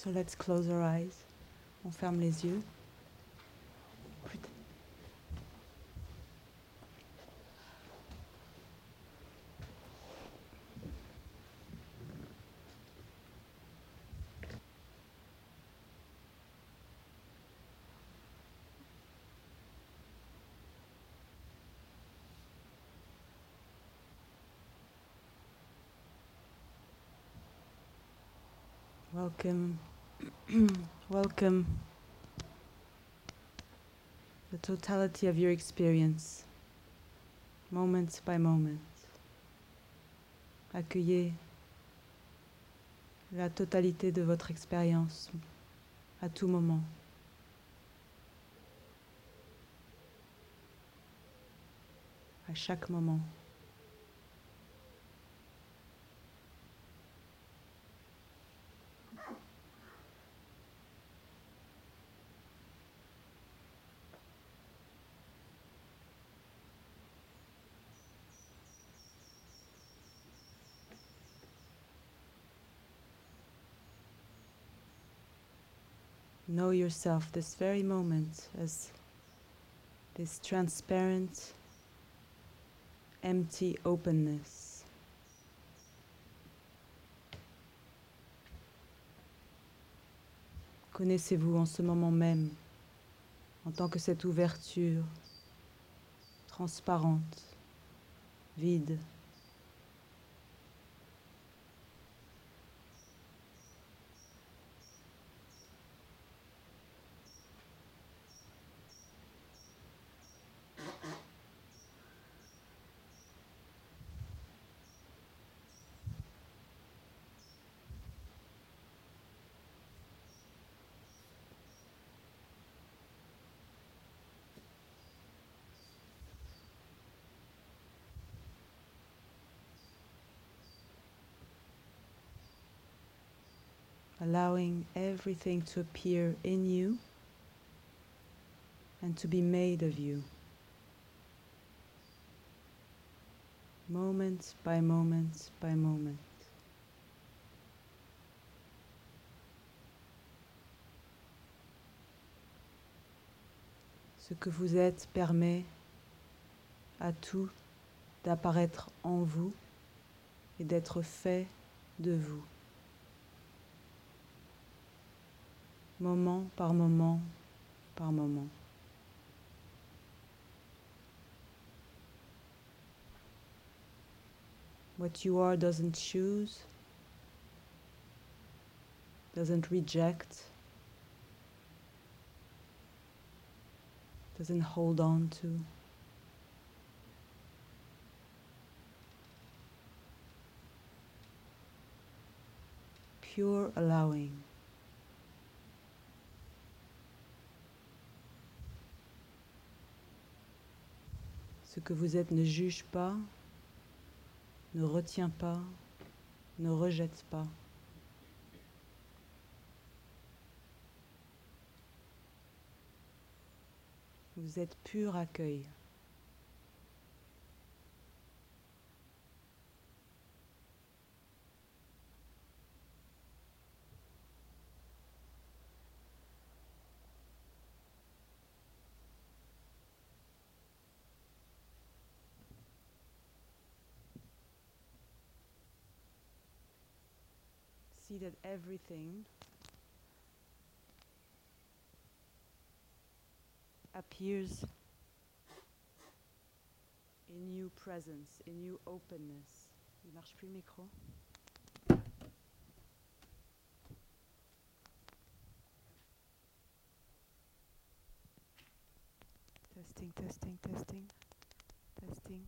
So let's close our eyes. On ferme les yeux. Welcome, welcome the totality of your experience, moment by moment. Accueillez la totalité de votre expérience à tout moment. À chaque moment. Know yourself this very moment as this transparent, empty openness. Connaissez-vous en ce moment même en tant que cette ouverture transparente, vide. Allowing everything to appear in you and to be made of you. Moment by moment by moment. Ce que vous êtes permet à tout d'apparaître en vous et d'être fait de vous. Moment par moment par moment. What you are doesn't choose, doesn't reject, doesn't hold on to. Pure allowing. Ce que vous êtes ne juge pas, ne retient pas, ne rejette pas. Vous êtes pur accueil. See that everything appears in new presence, in new openness. Il marche plus le micro? Testing, testing, testing, testing.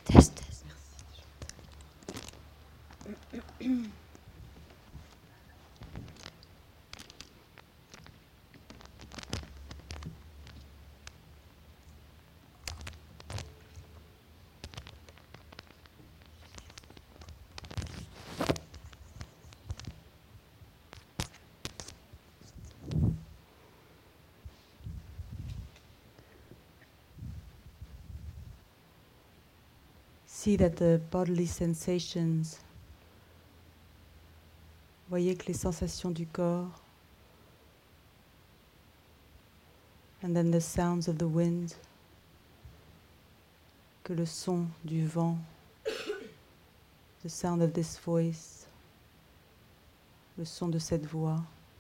Test. See that the bodily sensations, voyez que les sensations du corps, and then the sounds of the wind, que le son du vent, the sound of this voice, le son de cette voix,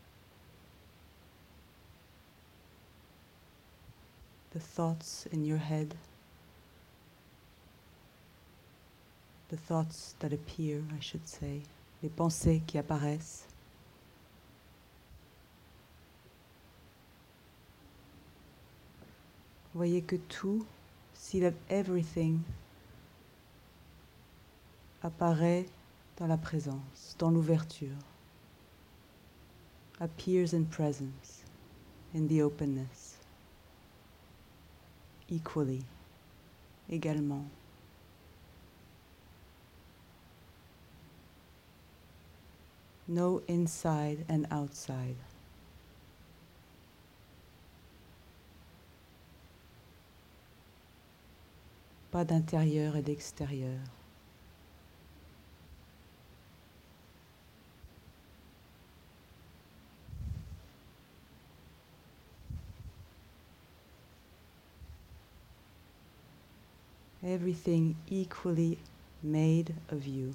the thoughts in your head, the thoughts that appear, I should say, les pensées qui apparaissent. Voyez que tout, see that everything apparaît dans la présence, dans l'ouverture, appears in presence, in the openness, equally, également. No inside and outside. Pas d'intérieur et d'extérieur. Everything equally made of you.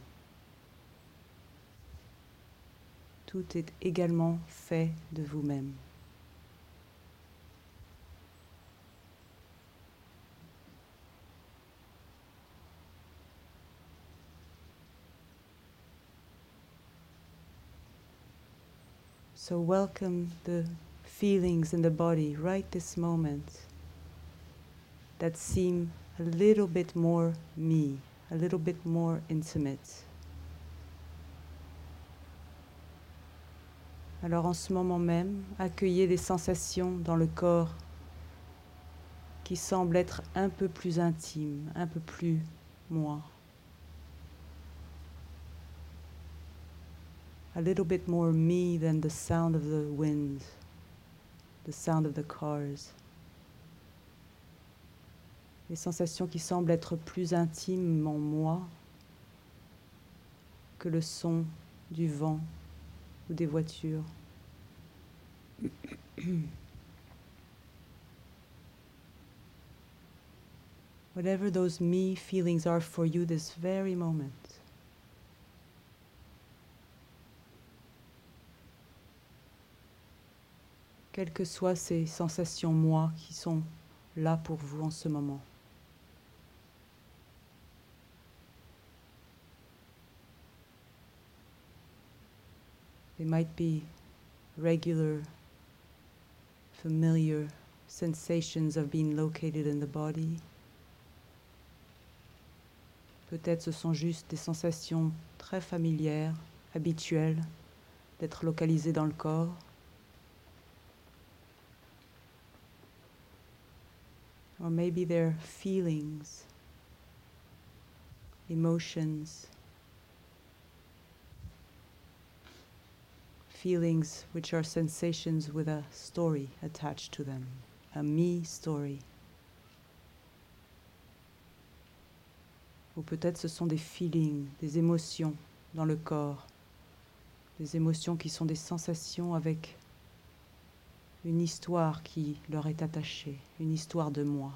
Tout est également fait de vous-même. So welcome the feelings in the body right this moment that seem a little bit more me, a little bit more intimate. Alors en ce moment même, accueillez les sensations dans le corps qui semblent être un peu plus intimes, un peu plus moi. A little bit more me than the sound of the wind, the sound of the cars. Les sensations qui semblent être plus intimement moi que le son du vent ou des voitures. Whatever those me feelings are for you this very moment. Quelles que soient ces sensations moi qui sont là pour vous en ce moment. They might be regular, familiar sensations of being located in the body. Peut-être ce sont juste des sensations très familières, habituelles, d'être localisé dans le corps. Or maybe they're feelings, emotions, feelings which are sensations with a story attached to them, a me story. Ou peut-être ce sont des feelings, des émotions dans le corps, des émotions qui sont des sensations avec une histoire qui leur est attachée, une histoire de moi.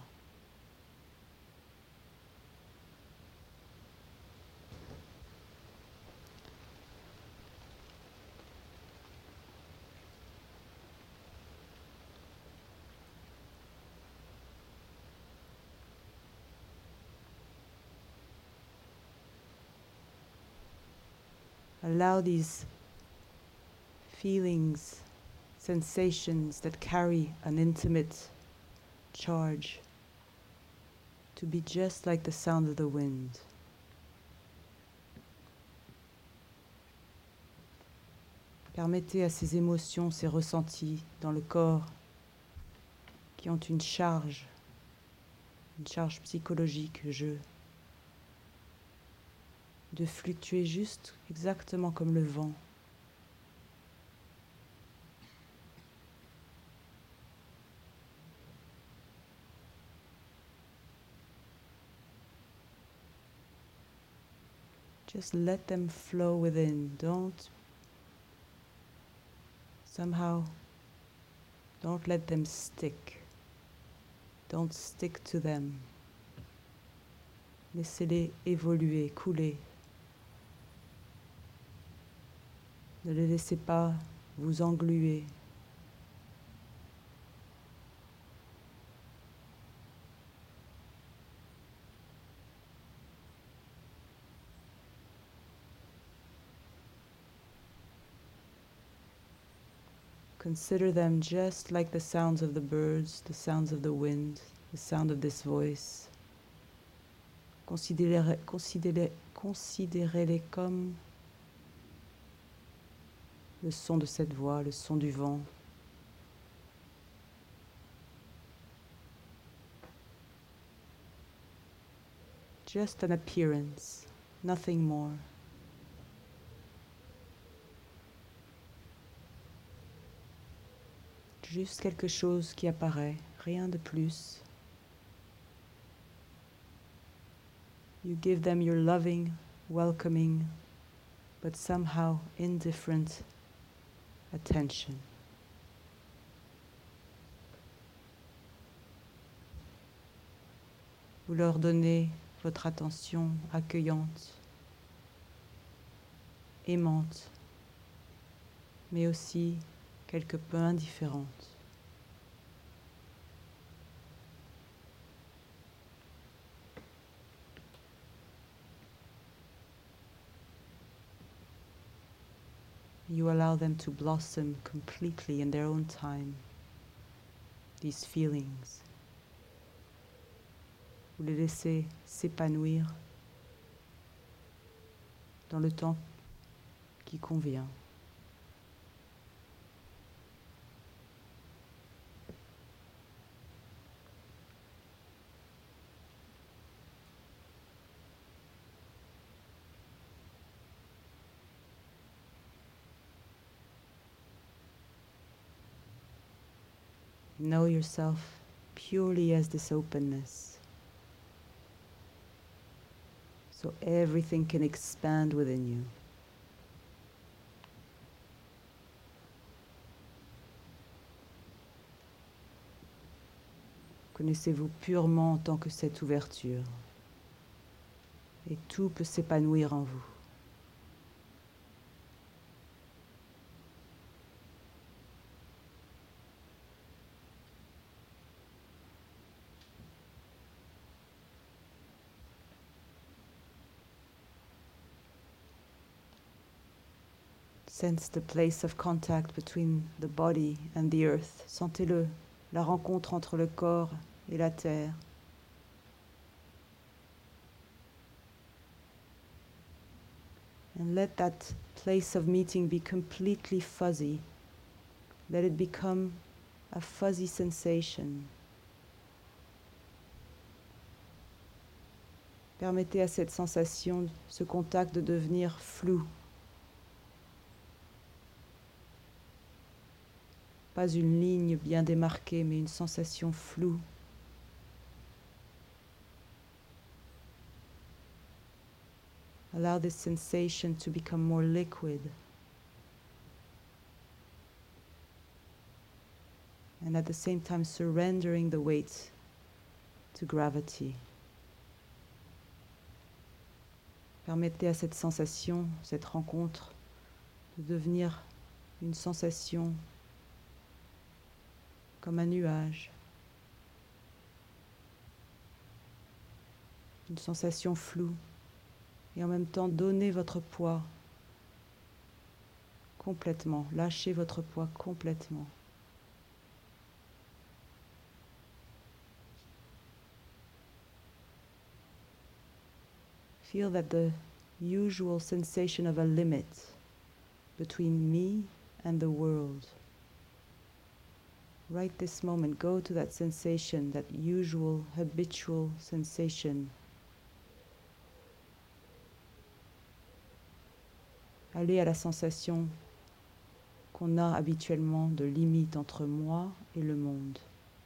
Allow these feelings, sensations that carry an intimate charge to be just like the sound of the wind. Permettez à ces émotions, ces ressentis dans le corps qui ont une charge psychologique, de fluctuer juste exactement comme le vent. Just let them flow within. Don't let them stick. Don't stick to them. Laissez-les évoluer, couler. Ne les laissez pas vous engluer. Consider them just like the sounds of the birds, the sounds of the wind, the sound of this voice. Considérez-les comme le son de cette voix, le son du vent. Just an appearance, nothing more. Juste quelque chose qui apparaît, rien de plus. You give them your loving, welcoming, but somehow indifferent attention. Vous leur donnez votre attention accueillante, aimante, mais aussi quelque peu indifférente. You allow them to blossom completely in their own time, these feelings. Vous les laissez s'épanouir dans le temps qui convient. Know yourself purely as this openness, so everything can expand within you. Connaissez-vous purement en tant que cette ouverture, et tout peut s'épanouir en vous. Sense the place of contact between the body and the earth. Sentez-le, la rencontre entre le corps et la terre. And let that place of meeting be completely fuzzy. Let it become a fuzzy sensation. Permettez à cette sensation, ce contact de devenir flou. Pas une ligne bien démarquée, mais une sensation floue. Allow this sensation to become more liquid. And at the same time surrendering the weight to gravity. Permettez à cette sensation, cette rencontre, de devenir une sensation comme un nuage, une sensation floue, et en même temps donnez votre poids complètement, lâchez votre poids complètement. feel that the usual sensation of a limit between me and the world. Right this moment, go to that sensation, that usual, habitual sensation. Allez à la sensation qu'on a habituellement de limite entre moi et le monde.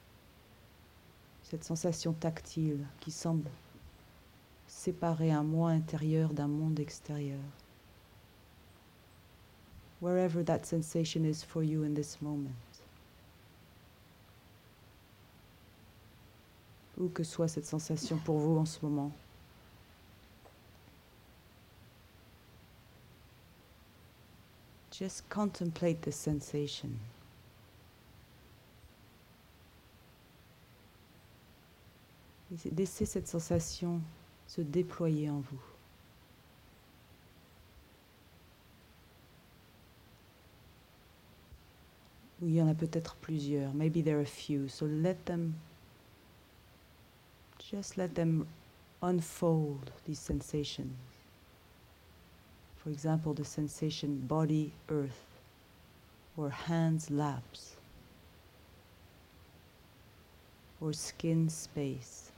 Cette sensation tactile qui semble séparer un moi intérieur d'un monde extérieur. Wherever that sensation is for you in this moment. Où que soit cette sensation pour vous en ce moment. Just contemplate this sensation. Laissez cette sensation se déployer en vous. Ou il y en a peut-être plusieurs. Maybe there are a few. So just let them unfold these sensations. For example, the sensation body, earth, or hands, laps, or skin, space.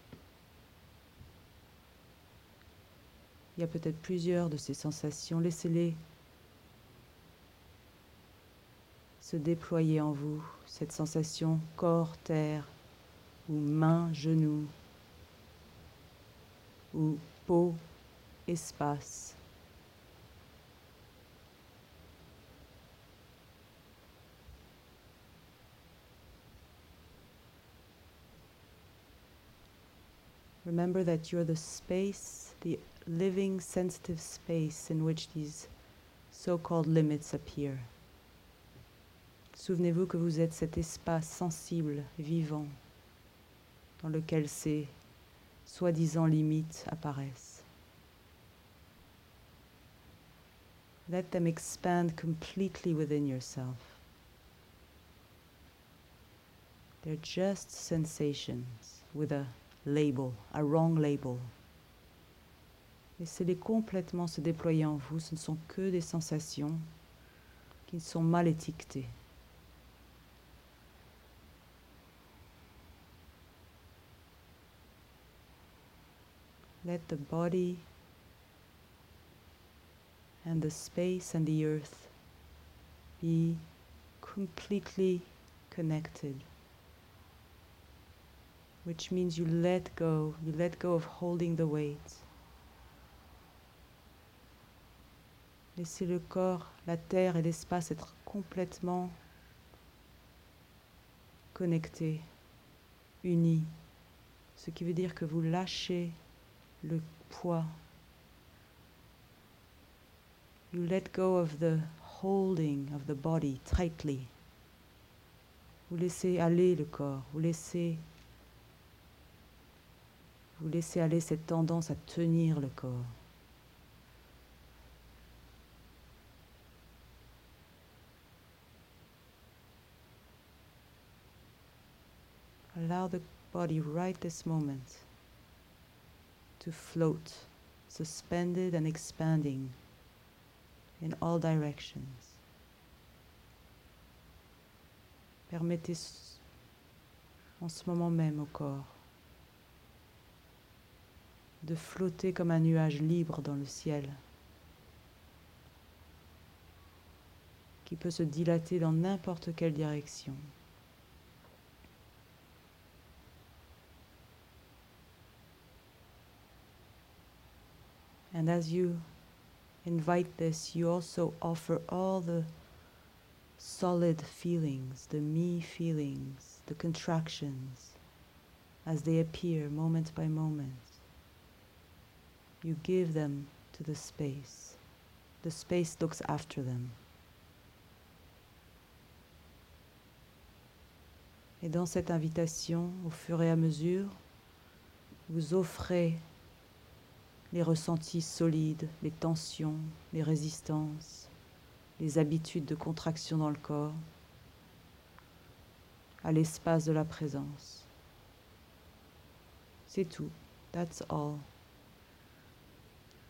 Il y a peut-être plusieurs de ces sensations. Laissez-les se déployer en vous. Cette sensation corps, terre, ou main, genou, ou peau, espace. Remember that you're the space, the living, sensitive space in which these so-called limits appear. Souvenez-vous que vous êtes cet espace sensible, vivant, dans lequel ces soi-disant limites apparaissent. Let them expand completely within yourself. They're just sensations with a label, a wrong label. Laissez-les complètement se déployer en vous. Ce ne sont que des sensations qui sont mal étiquetées. Let the body and the space and the earth be completely connected. Which means you let go of holding the weight. Laissez le corps, la terre et l'espace être complètement connectés, unis. Ce qui veut dire que vous lâchez le poids. You let go of the holding of the body tightly. Vous laissez aller le corps, vous laissez aller cette tendance à tenir le corps. Allow the body right this moment to float, suspended and expanding in all directions. Permettez en ce moment même au corps de flotter comme un nuage libre dans le ciel, qui peut se dilater dans n'importe quelle direction. And as you invite this, you also offer all the solid feelings, the me feelings, the contractions, as they appear moment by moment. You give them to the space. The space looks after them. Et dans cette invitation, au fur et à mesure, vous offrez les ressentis solides, les tensions, les résistances, les habitudes de contraction dans le corps, à l'espace de la présence. C'est tout. That's all.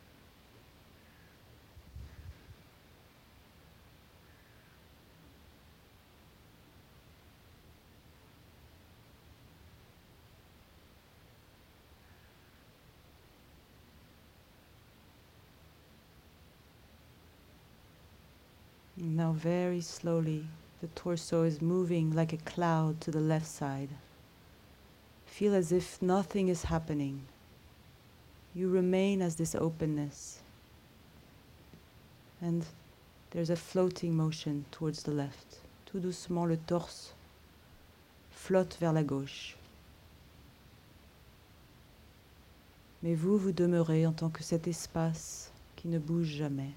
Now very slowly, the torso is moving like a cloud to the left side. Feel as if nothing is happening. You remain as this openness. And there's a floating motion towards the left. Tout doucement, le torse flotte vers la gauche. Mais vous, vous demeurez en tant que cet espace qui ne bouge jamais.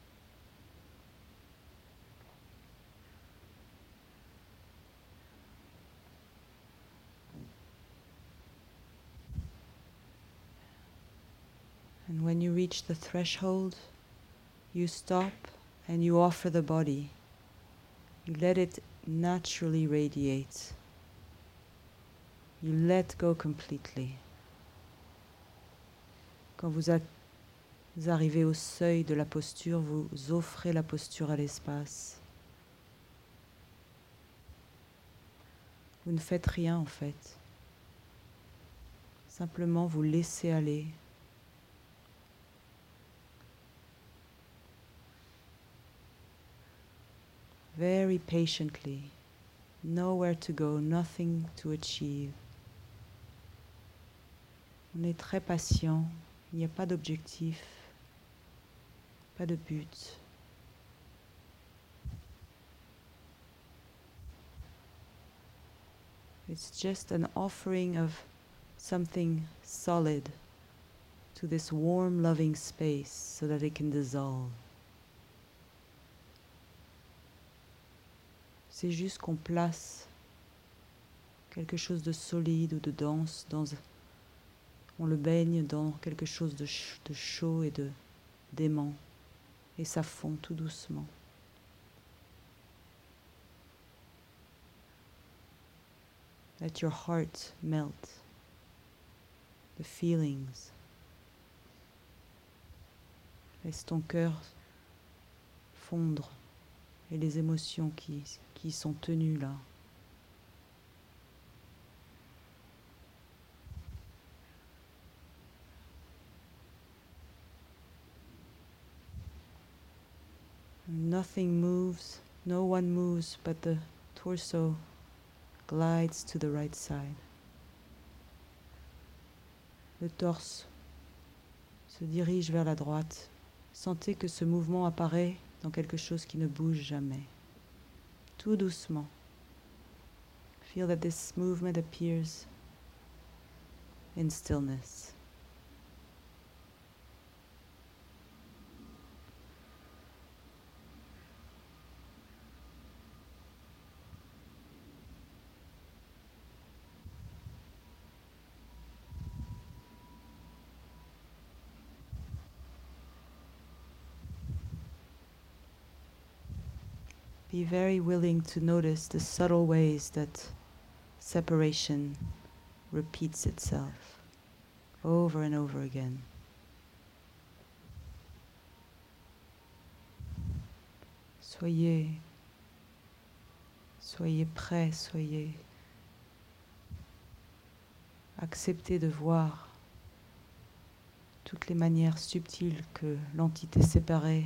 And when you reach the threshold, you stop and you offer the body. You let it naturally radiate. You let go completely. Quand vous arrivez au seuil de la posture, vous offrez la posture à l'espace. Vous ne faites rien en fait. Simplement vous laissez aller. Very patiently, nowhere to go, nothing to achieve. On est très patient, il n'y a pas d'objectif, pas de but. It's just an offering of something solid to this warm, loving space so that it can dissolve. C'est juste qu'on place quelque chose de solide ou de dense, on le baigne dans quelque chose de chaud et d'aimant, et ça fond tout doucement. Let your heart melt, the feelings. Laisse ton cœur fondre et les émotions qui sont tenues là. Nothing moves, no one moves, but the torso glides to the right side. Le torse se dirige vers la droite. Sentez que ce mouvement apparaît dans quelque chose qui ne bouge jamais. Tout doucement. Feel that this movement appears in stillness. Be very willing to notice the subtle ways that separation repeats itself over and over again. Soyez prêts, acceptez de voir toutes les manières subtiles que l'entité séparée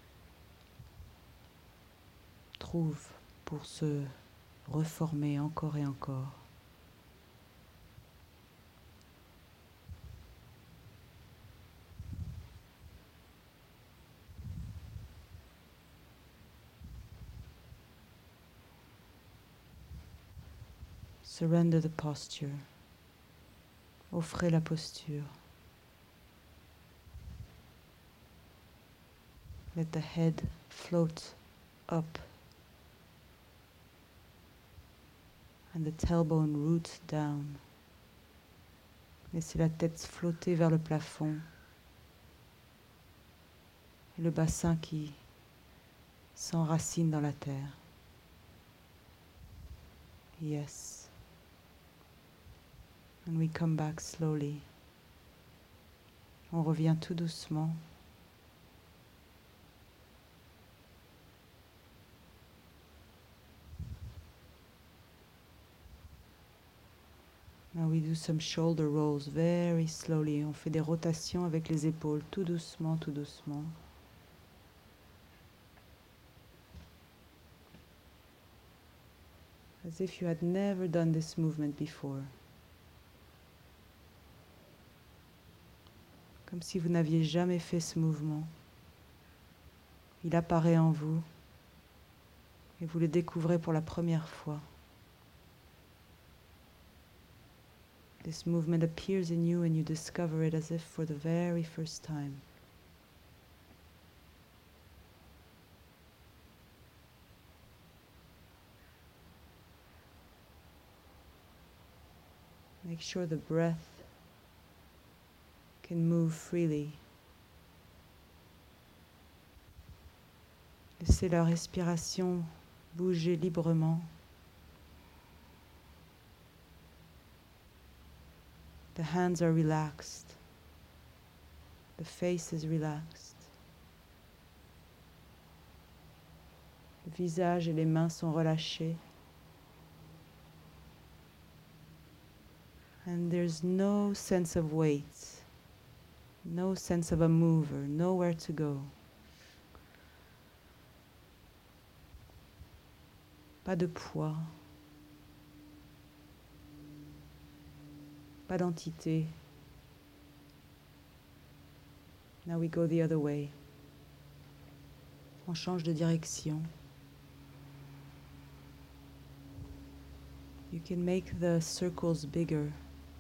trouve pour se reformer encore et encore. Surrender the posture. Offrez la posture. Let the head float up and the tailbone root down. Laissez la tête flotter vers le plafond et le bassin qui s'enracine dans la terre. Yes. And we come back slowly. On revient tout doucement. Now we do some shoulder rolls very slowly. On fait des rotations avec les épaules, tout doucement, tout doucement. as if you had never done this movement before. Comme si vous n'aviez jamais fait ce mouvement. Il apparaît en vous et vous le découvrez pour la première fois. This movement appears in you and you discover it as if for the very first time. Make sure the breath can move freely. Laissez la respiration bouger librement. The hands are relaxed. The face is relaxed. Le visage et les mains sont relâchés. And there's no sense of weight, no sense of a mover, nowhere to go. Pas de poids, pas d'entité. Now we go the other way. On change de direction. You can make the circles bigger.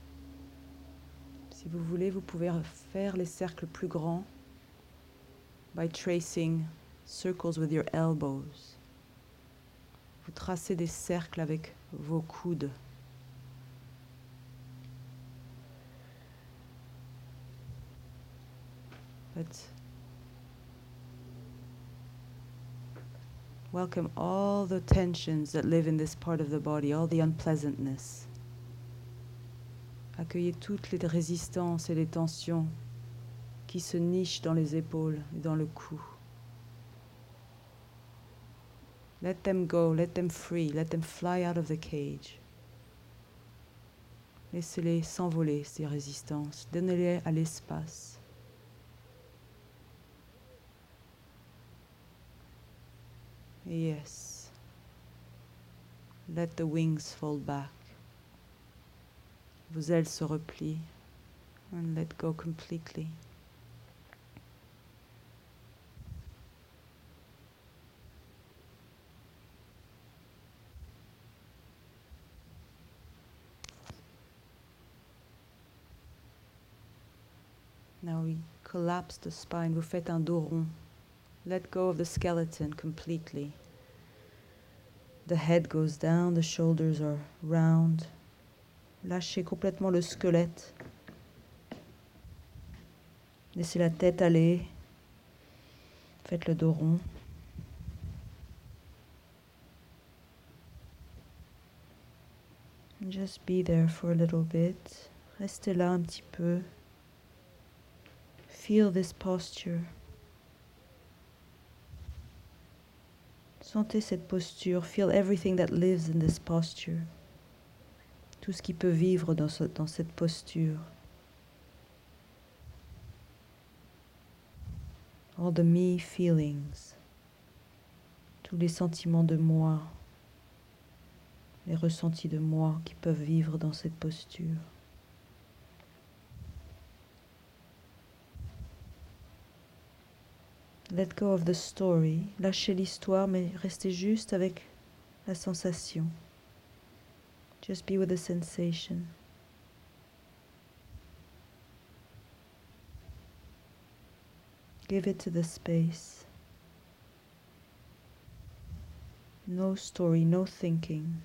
Si vous voulez, vous pouvez faire les cercles plus grands by tracing circles with your elbows. Vous tracez des cercles avec vos coudes. But welcome all the tensions that live in this part of the body, all the unpleasantness. Accueillez toutes les résistances et les tensions qui se nichent dans les épaules et dans le cou. Let them go, let them free, let them fly out of the cage. Laissez-les s'envoler, ces résistances. Donnez-les à l'espace. Et yes, let the wings fall back. Vos ailes se replient and let go completely. Now we collapse the spine. Vous faites un dos rond. Let go of the skeleton completely. The head goes down, the shoulders are round. Lâchez complètement le squelette. Laissez la tête aller. Faites le dos rond. And just be there for a little bit. Restez là un petit peu. Feel this posture. Sentez cette posture. Feel everything that lives in this posture. Tout ce qui peut vivre dans cette posture. All the me feelings. Tous les sentiments de moi. Les ressentis de moi qui peuvent vivre dans cette posture. Let go of the story. Lâchez l'histoire, mais restez juste avec la sensation. Just be with the sensation. Give it to the space. No story, no thinking.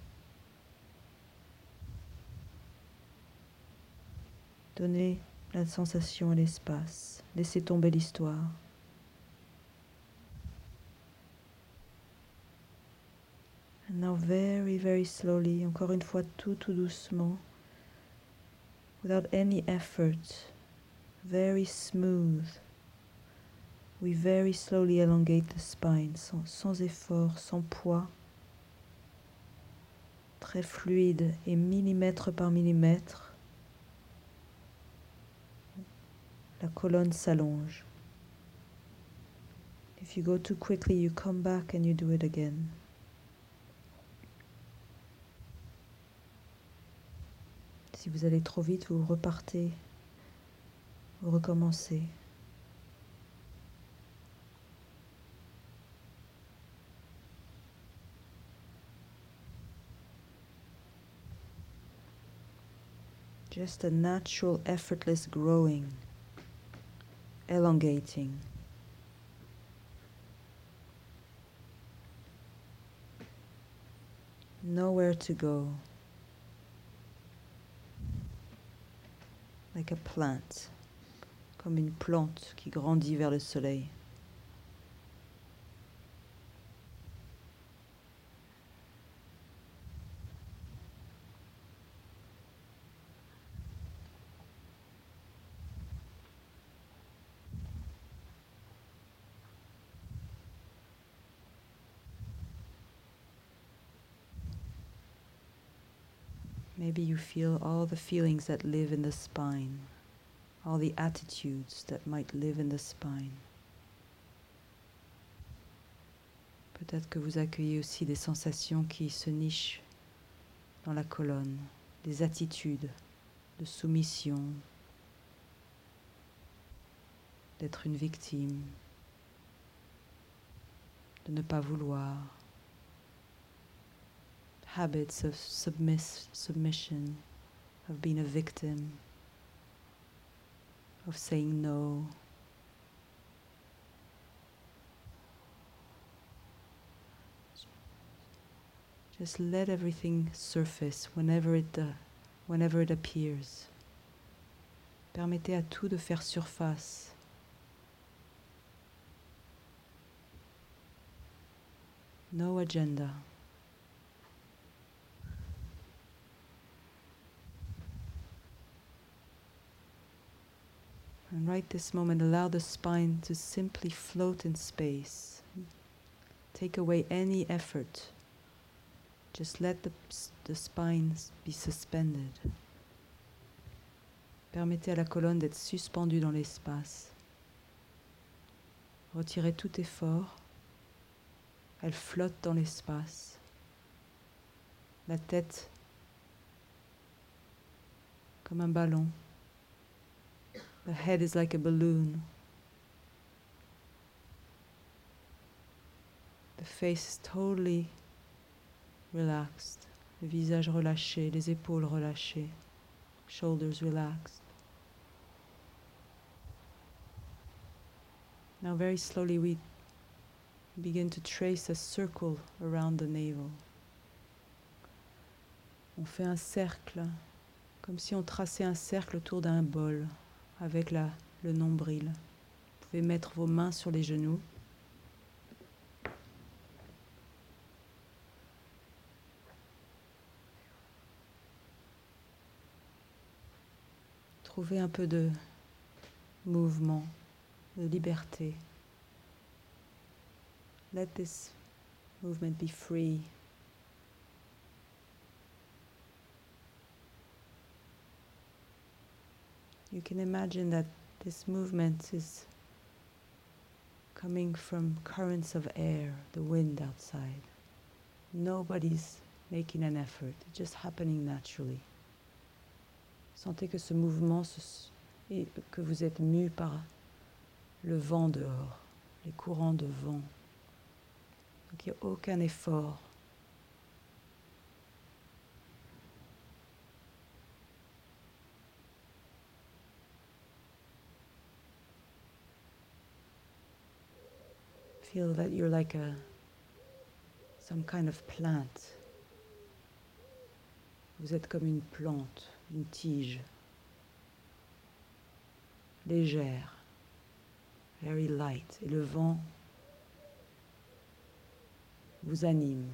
Donnez la sensation à l'espace. Laissez tomber l'histoire. And now very, very slowly, encore une fois tout doucement, without any effort, very smooth, we very slowly elongate the spine, sans effort, sans poids, très fluide et millimètre par millimètre, la colonne s'allonge. If you go too quickly, you come back and you do it again. Si vous allez trop vite, vous repartez, vous recommencez. Just a natural, effortless growing, elongating. Nowhere to go. Like a plant, comme une plante qui grandit vers le soleil. Maybe you feel all the feelings that live in the spine, all the attitudes that might live in the spine. Peut-être que vous accueillez aussi des sensations qui se nichent dans la colonne, des attitudes de soumission, d'être une victime, de ne pas vouloir. Habits of submission, of being a victim, of saying no. Just let everything surface whenever it appears. Permettez à tout de faire surface. No agenda. And right this moment, allow the spine to simply float in space. Take away any effort. Just let the spine be suspended. Permettez à la colonne d'être suspendue dans l'espace. Retirez tout effort. Elle flotte dans l'espace. La tête comme un ballon. The head is like a balloon. The face is totally relaxed. Le visage relâché, les épaules relâchées. Shoulders relaxed. Now very slowly we begin to trace a circle around the navel. On fait un cercle, comme si on traçait un cercle autour d'un bol avec le nombril. Vous pouvez mettre vos mains sur les genoux. Trouvez un peu de mouvement, de liberté. Let this movement be free. You can imagine that this movement is coming from currents of air, the wind outside. Nobody's making an effort, it's just happening naturally. Sentez que ce mouvement, et que vous êtes mu par le vent dehors, les courants de vent. Donc il n'y a aucun effort. Feel that you're like some kind of plant. Vous êtes comme une plante, une tige, légère, very light. Et le vent vous anime.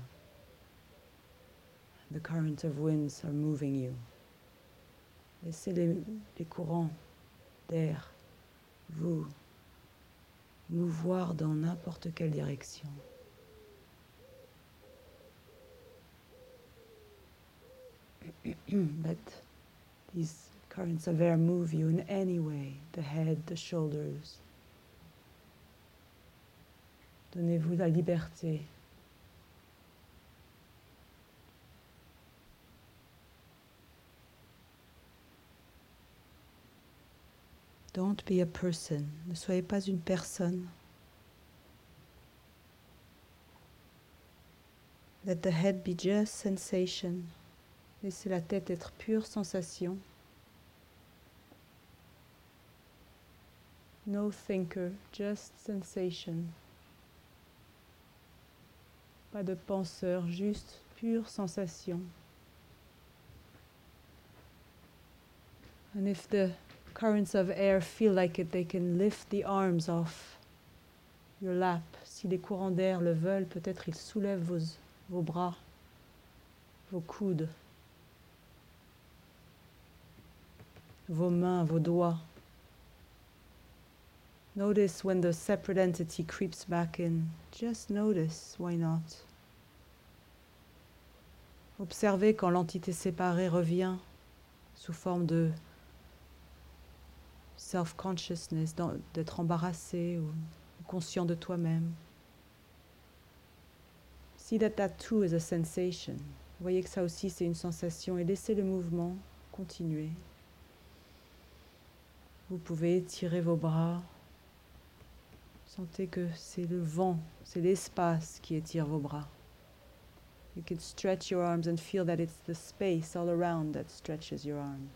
The currents of winds are moving you. Laissez les courants d'air vous mouvoir dans n'importe quelle direction. Let these currents of air move you in any way, the head, the shoulders. Donnez-vous la liberté. Don't be a person. Ne soyez pas une personne. Let the head be just sensation. Laissez la tête être pure sensation. No thinker, just sensation. Pas de penseur, juste pure sensation. And if the currents of air feel like it, they can lift the arms off your lap. Si les courants d'air le veulent, peut-être ils soulèvent vos bras, vos coudes, vos mains, vos doigts. Notice when the separate entity creeps back in. Just notice, why not? Observez quand l'entité séparée revient sous forme de self-consciousness, d'être embarrassé ou conscient de toi-même. See that too is a sensation. Voyez que ça aussi c'est une sensation et laissez le mouvement continuer. Vous pouvez étirer vos bras. Sentez que c'est le vent, c'est l'espace qui étire vos bras. You can stretch your arms and feel that it's the space all around that stretches your arms.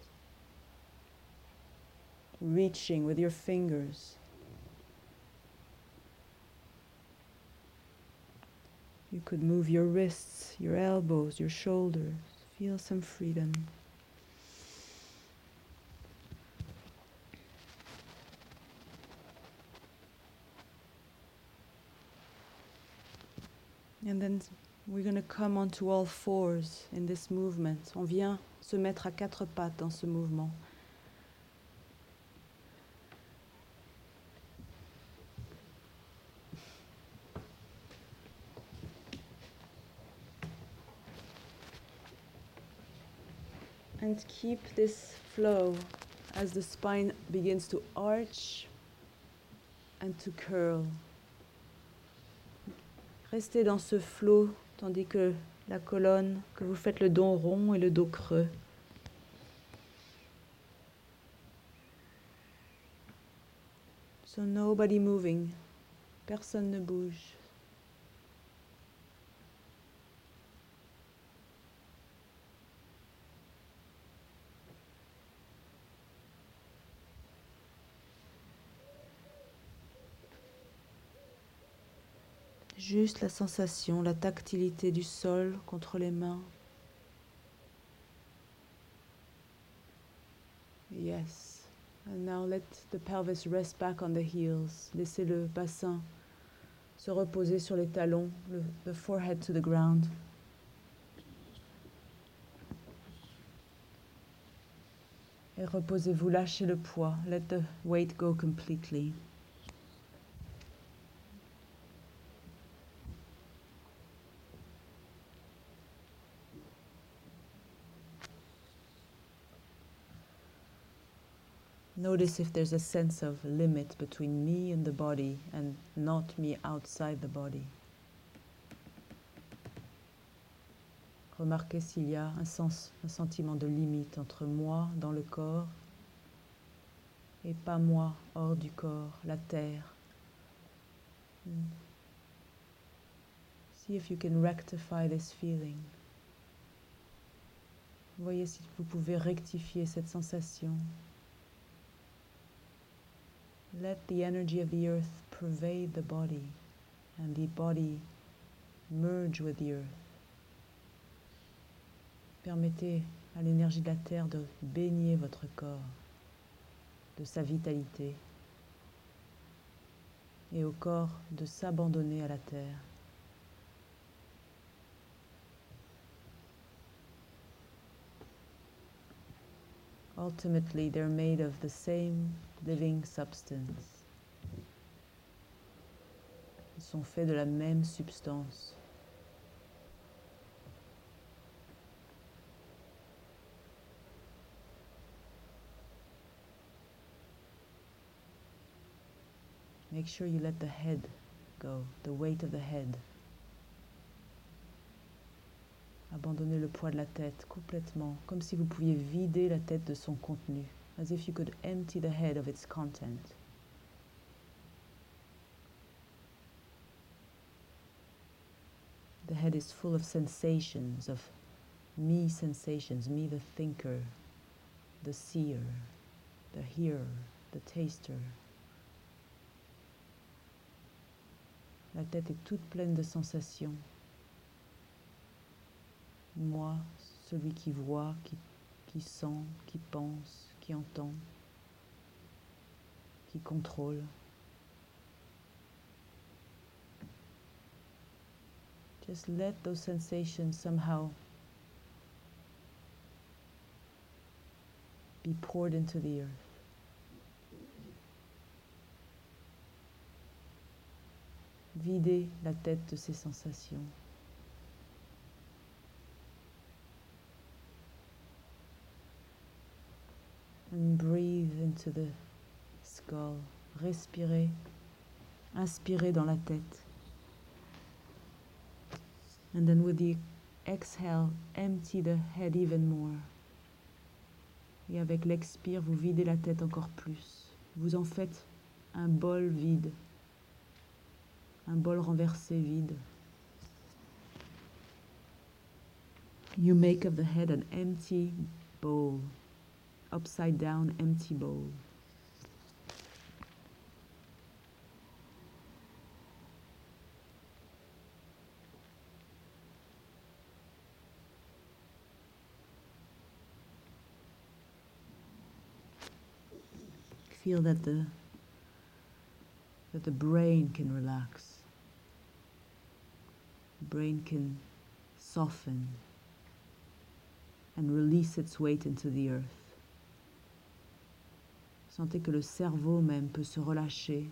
Reaching with your fingers. You could move your wrists, your elbows, your shoulders. Feel some freedom. And then we're going to come onto all fours in this movement. On vient se mettre à quatre pattes dans ce mouvement. And keep this flow as the spine begins to arch and to curl. Restez dans ce flow tandis que la colonne, que vous faites le dos rond et le dos creux. So nobody moving. Personne ne bouge. Juste la sensation, la tactilité du sol contre les mains. Yes. And now let the pelvis rest back on the heels. Laissez le bassin se reposer sur les talons, the forehead to the ground. Et reposez-vous, lâchez le poids. Let the weight go completely. Notice if there's a sense of limit between me and the body and not me outside the body. Remarquez s'il y a un sentiment de limite entre moi dans le corps et pas moi hors du corps, la terre. See if you can rectify this feeling. Voyez si vous pouvez rectifier cette sensation. Let the energy of the earth pervade the body and the body merge with the earth. Permettez à l'énergie de la terre de baigner votre corps de sa vitalité et au corps de s'abandonner à la terre. Ultimately, they're made of the same living substance. Ils sont faits de la même substance. Make sure you let the head go, the weight of the head. Abandonnez le poids de la tête complètement, comme si vous pouviez vider la tête de son contenu. as if you could empty the head of its content. The head is full of sensations, of me sensations, me the thinker, the seer, the hearer, the taster. La tête est toute pleine de sensations. Moi, celui qui voit, qui sent, qui pense, qui entend, qui contrôle. Just let those sensations somehow be poured into the earth. Videz la tête de ces sensations. And breathe into the skull. Respirez, inspirez dans la tête. And then with the exhale, empty the head even more. Et avec l'expire, vous videz la tête encore plus. Vous en faites un bol vide. Un bol renversé vide. You make of the head an empty bowl. Upside down empty bowl. Feel that the brain can relax. The brain can soften and release its weight into the earth. Sentez que le cerveau même peut se relâcher.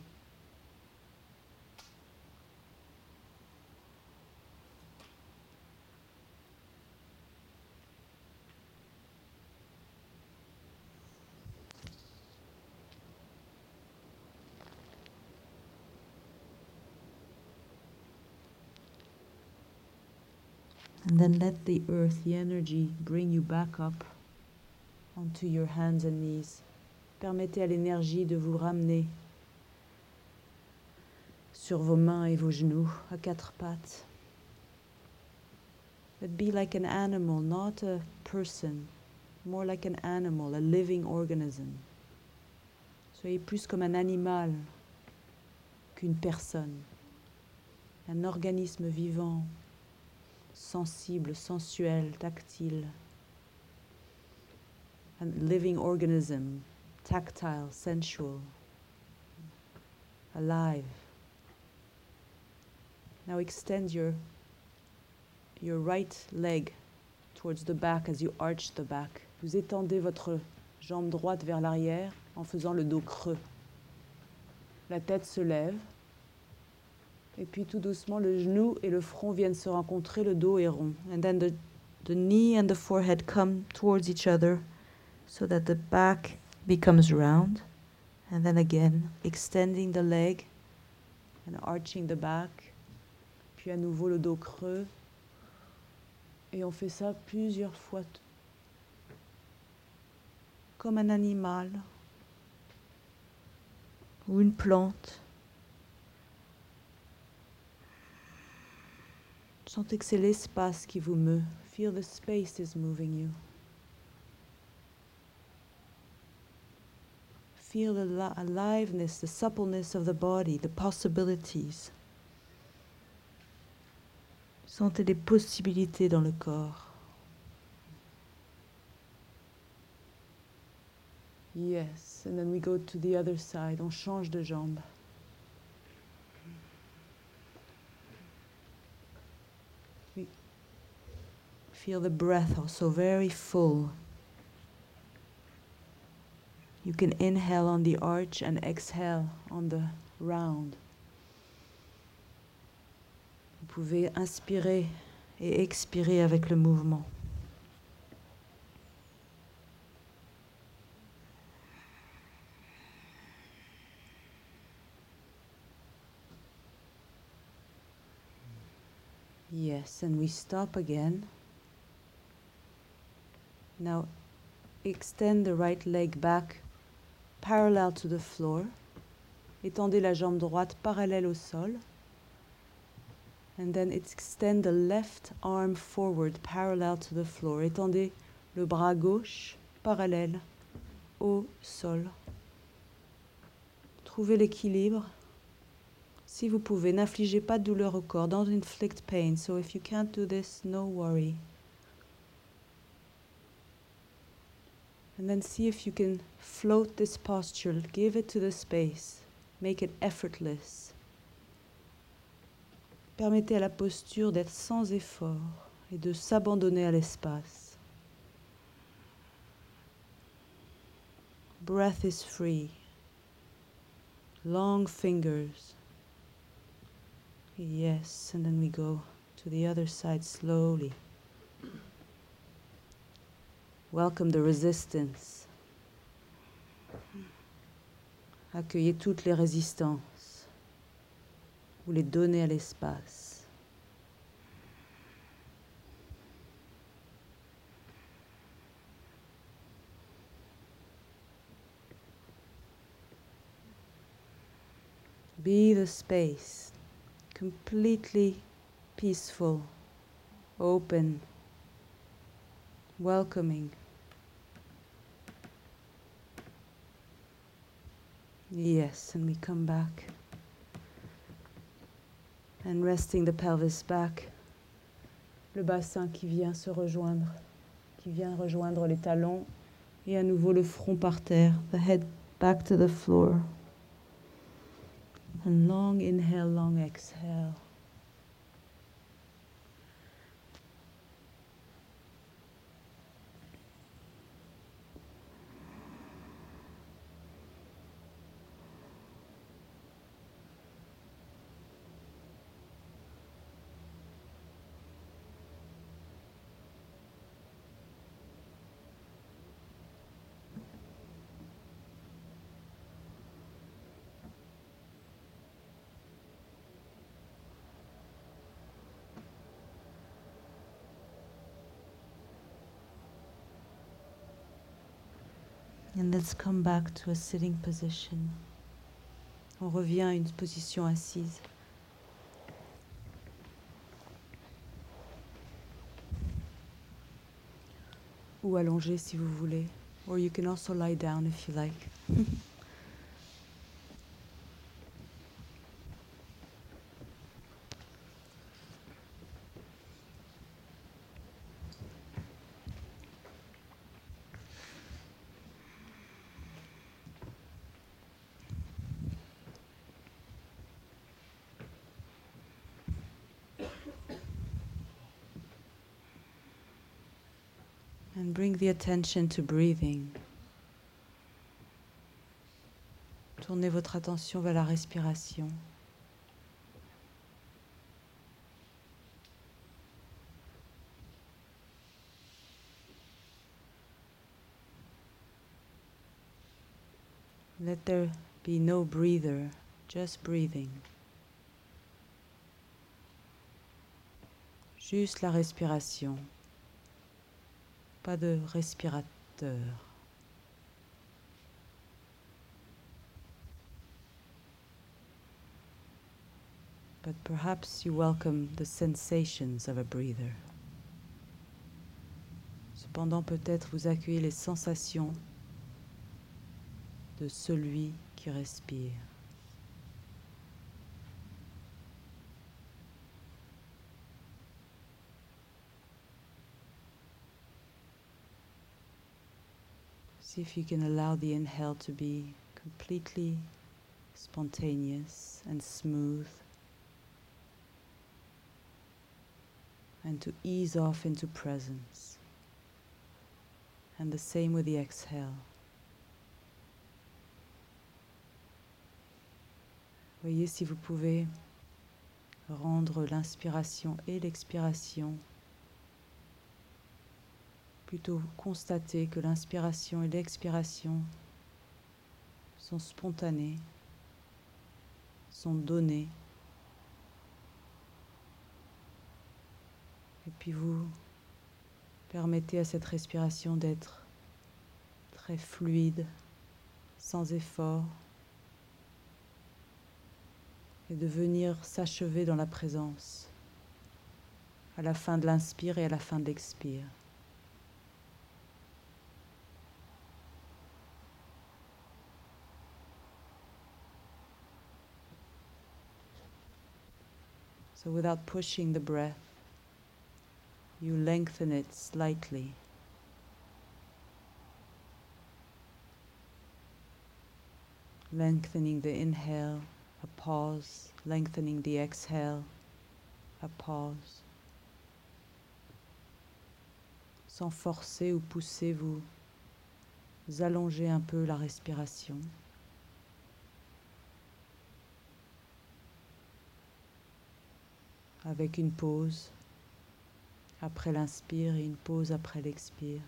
And then let the earth, the energy, bring you back up onto your hands and knees. Permettez à l'énergie de vous ramener sur vos mains et vos genoux, à quatre pattes. But be like an animal, not a person, more like an animal, a living organism. Soyez plus comme un animal qu'une personne, un organisme vivant, sensible, sensuel, tactile. A living organism, tactile, sensual, alive. Now extend your right leg towards the back as you arch the back. Vous étendez votre jambe droite vers l'arrière en faisant le dos creux. La tête se lève. Et puis tout doucement, le genou et le front viennent se rencontrer, le dos est rond. And then the knee and the forehead come towards each other so that the back becomes round. And then again, extending the leg and arching the back. Puis à nouveau le dos creux. Et on fait ça plusieurs fois. Comme un animal ou une plante. Sentez que c'est l'espace qui vous meut. Feel the space is moving you. Feel the aliveness, the suppleness of the body, the possibilities. Sentez les possibilités dans le corps. Yes, and then we go to the other side. On change de jambe. Feel the breath also very full. You can inhale on the arch and exhale on the round. Vous pouvez inspirer et expirer avec le mouvement. Yes, and we stop again. Now, extend the right leg back parallel to the floor. Étendez la jambe droite parallèle au sol. And then extend the left arm forward parallel to the floor. Étendez le bras gauche parallèle au sol. Trouvez l'équilibre. Si vous pouvez, n'infligez pas de douleur au corps. Don't inflict pain. So if you can't do this, no worry. And then see if you can float this posture. Give it to the space. Make it effortless. Permettez à la posture d'être sans effort et de s'abandonner à l'espace. Breath is free. Long fingers. Yes, and then we go to the other side slowly. Welcome the resistance. Accueillez toutes les résistances. Vous les donnez à l'espace. Be the space, completely peaceful, open, welcoming. Yes, and we come back. And resting the pelvis back. Le bassin qui vient se rejoindre, qui vient rejoindre les talons. Et à nouveau le front par terre. The head back to the floor. And long inhale, long exhale. And let's come back to a sitting position. On revient à une position assise. Ou allongé si vous voulez. Or you can also lie down if you like. And bring the attention to breathing. Tournez votre attention vers la respiration. Let there be no breather, just breathing. Juste la respiration. Pas de respirateur. But perhaps you welcome the sensations of a breather. Cependant, peut-être vous accueillez les sensations de celui qui respire. See if you can allow the inhale to be completely spontaneous and smooth, and to ease off into presence. And the same with the exhale. Voyez si vous pouvez rendre l'inspiration et l'expiration, plutôt constater que l'inspiration et l'expiration sont spontanées, sont données, et puis vous permettez à cette respiration d'être très fluide, sans effort, et de venir s'achever dans la présence, à la fin de l'inspire et à la fin de l'expire. So without pushing the breath, you lengthen it slightly. Lengthening the inhale, a pause. Lengthening the exhale, a pause. Sans forcer ou pousser, vous allongez un peu la respiration. Avec une pause après l'inspire et une pause après l'expire.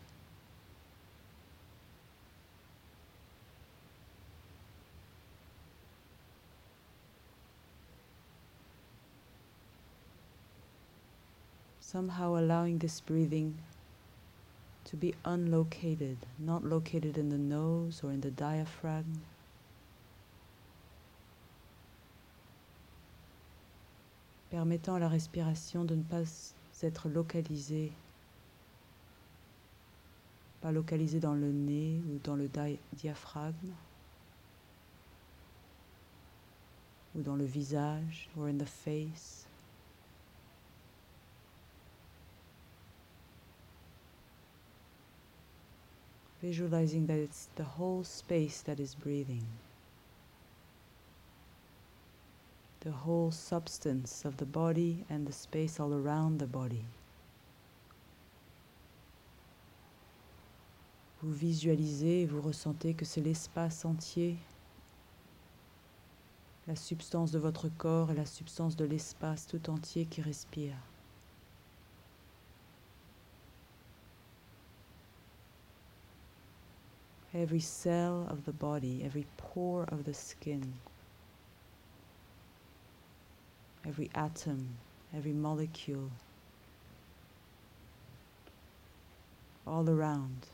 Somehow allowing this breathing to be unlocated, not located in the nose or in the diaphragm. Permettant à la respiration de ne pas être localisée, pas localisée dans le nez ou dans le diaphragme, ou dans le visage, or in the face. Visualizing that it's the whole space that is breathing. The whole substance of the body and the space all around the body. Vous visualisez et vous ressentez que c'est l'espace entier, la substance de votre corps et la substance de l'espace tout entier qui respire. Every cell of the body, every pore of the skin, every atom, every molecule, all around.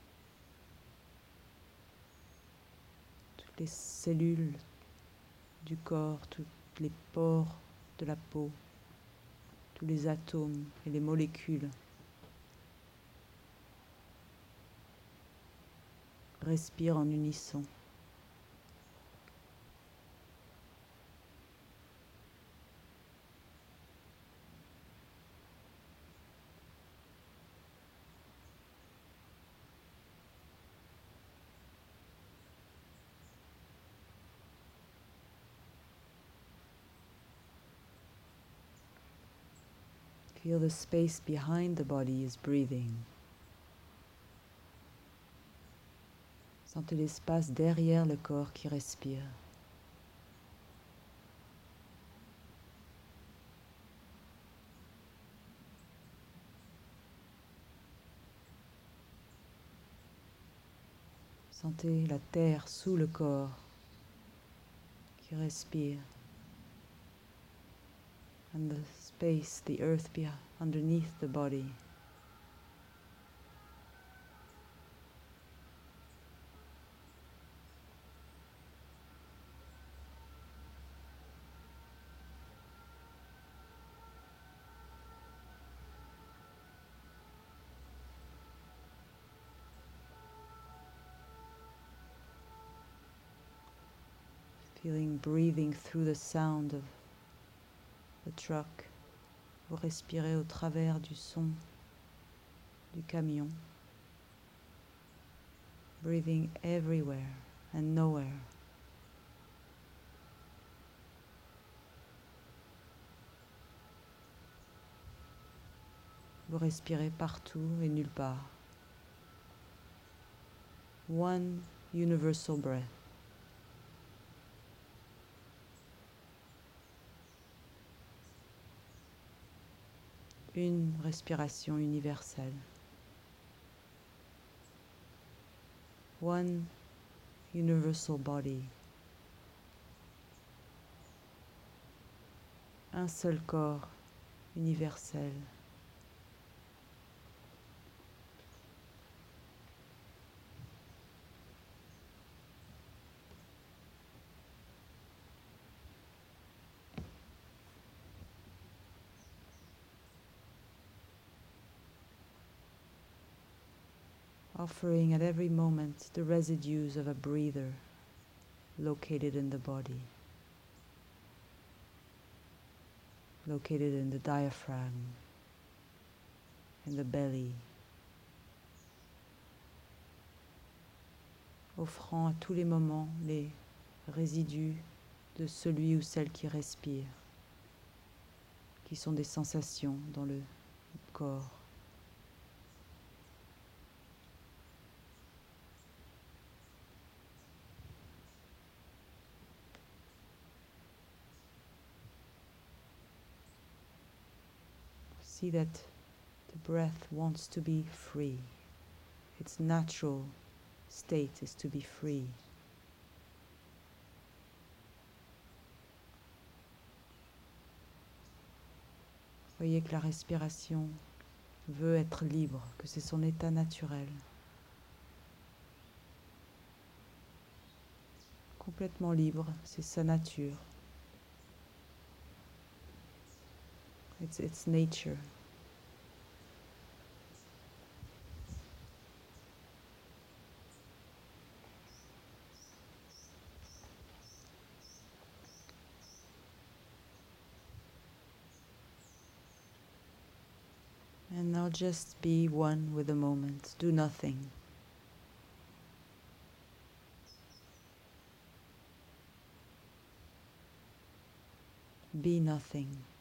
Toutes les cellules du corps, toutes les pores de la peau, tous les atomes et les molécules. Respire en unisson. Feel the space behind the body is breathing. Sentez l'espace derrière le corps qui respire. Sentez la terre sous le corps qui respire. And the space, the earth underneath the body. Feeling breathing through the sound of the truck. Vous respirez au travers du son du camion. Breathing everywhere and nowhere. Vous respirez partout et nulle part. One universal breath. Une respiration universelle. One universal body. Un seul corps universel. offering at every moment the residues of a breather located in the body, located in the diaphragm, in the belly, offrant à tous les moments les résidus de celui ou celle qui respire, qui sont des sensations dans le corps. See that the breath wants to be free. Its natural state is to be free. Voyez que la respiration veut être libre, que c'est son état naturel. Complètement libre, c'est sa nature. It's its nature. And now just be one with the moment. Do nothing. Be nothing.